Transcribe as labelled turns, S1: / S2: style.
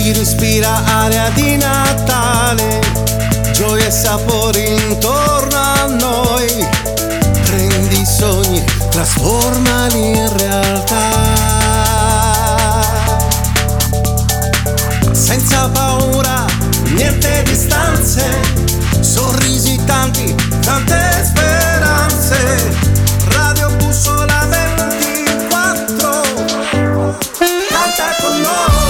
S1: si respira aria di Natale, gioia e sapori intorno a noi. Prendi i sogni, trasformali in realtà. Senza paura, niente distanze, sorrisi tanti, tante speranze. Radio Bussola 24, canta con noi.